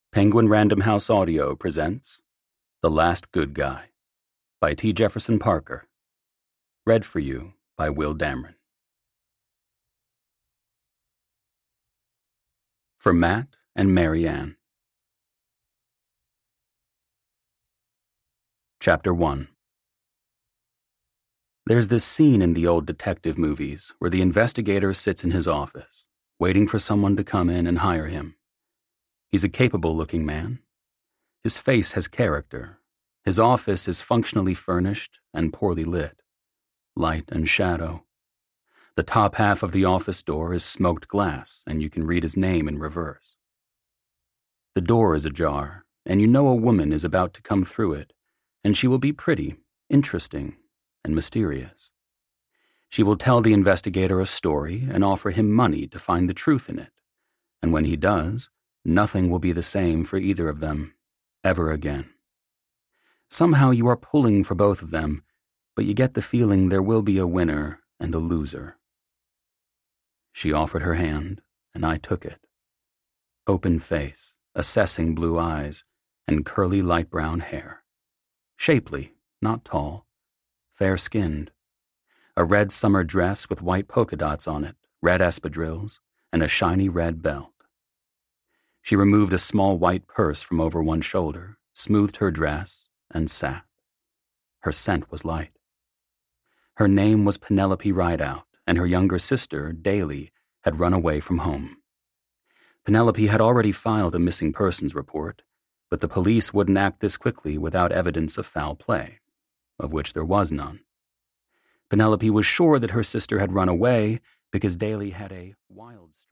Penguin Random House Audio presents The Last Good Guy by T. Jefferson Parker. Read for you by Will Dameron. For Matt and Mary Ann. Chapter 1. There's this scene in the old detective movies where the investigator sits in his office, waiting for someone to come in and hire him. He's a capable-looking man. His face has character. His office is functionally furnished and poorly lit. Light and shadow. The top half of the office door is smoked glass, and you can read his name in reverse. The door is ajar, and you know a woman is about to come through it, and she will be pretty, interesting, and mysterious. She will tell the investigator a story and offer him money to find the truth in it, and when he does, nothing will be the same for either of them, ever again. Somehow you are pulling for both of them, but you get the feeling there will be a winner and a loser. She offered her hand, and I took it. Open face, assessing blue eyes, and curly light brown hair. Shapely, not tall, fair-skinned. A red summer dress with white polka dots on it, red espadrilles, and a shiny red belt. She removed a small white purse from over one shoulder, smoothed her dress, and sat. Her scent was light. Her name was Penelope Rideout, and her younger sister, Daly, had run away from home. Penelope had already filed a missing persons report, but the police wouldn't act this quickly without evidence of foul play, of which there was none. Penelope was sure that her sister had run away because Daly had a wild streak.